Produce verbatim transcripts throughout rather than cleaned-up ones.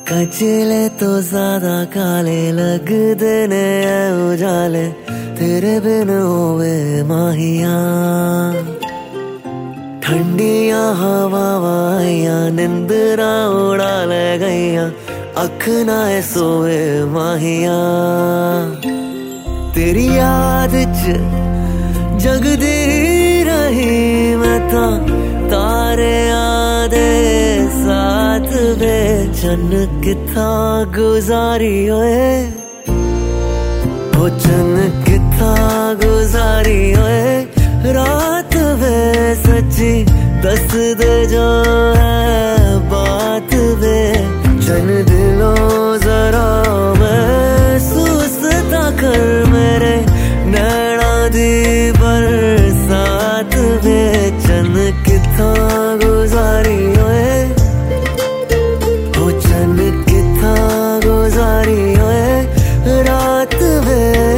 कचले तो ज्यादा काले लगदे ने उजाले तेरे बिन होवे माहिया ठंडिया हवावाइया निंदरा उड़ा ले गईया अख ना सोवे माहिया तेरी याद च जगदी रही मैं ता तारे आदे साथ वे चन किथा गुजारी होए वो चन किथा गुजारी होए रात वे सच्ची दस दे जो है बात वे चन दिलों जरा महसूस ता कर मेरे नैना दी बरसात वे चन किथा गुजारी होए वो चन किथा गुजारी होए रात वे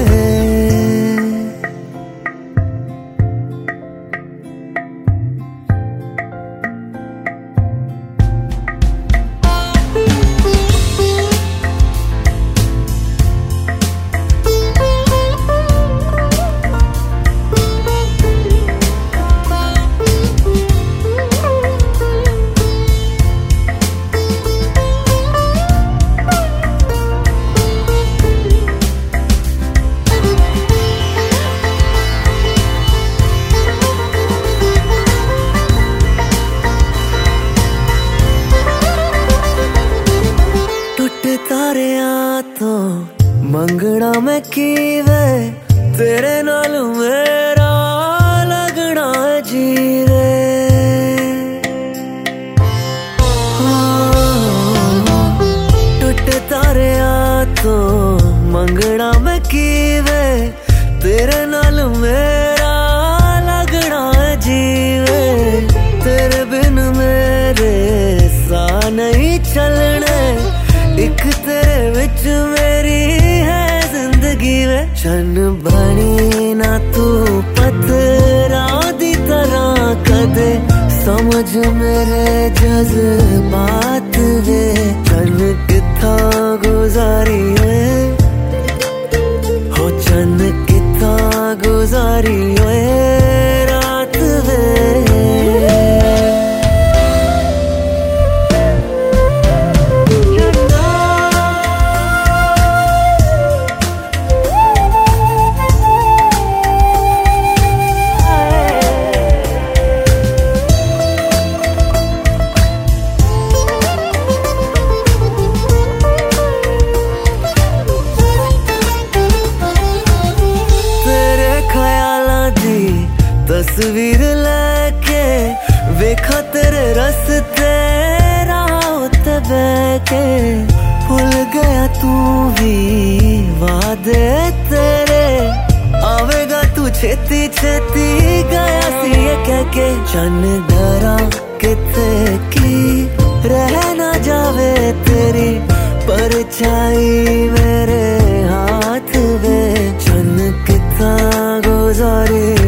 तो मंगना मैं कीवे तेरे नाल मेरा लगना जीवे टूटे तारे तो मंगना मैं कीवे तेरे नाल मेरा लगना जीवे तेरे बिन मेरे सा नहीं चलने एक तेरे विच मेरी है जिंदगी वे चन बनी ना तू पत्थरा दी तरह कदे समझ मेरे जज्बात वे चन किथा गुजारी है हो चन किथा गुजारी है रात वे तस्वीर लेके वेखा तेरे रस्ते राह ते बैके भूल गया तू भी वादे तेरे आवेगा तू छेती छेती गया सी ये कह के चन डरा किथे की रह ना जावे तेरी परछाई मेरे हाथ वे चन किथा गुजारी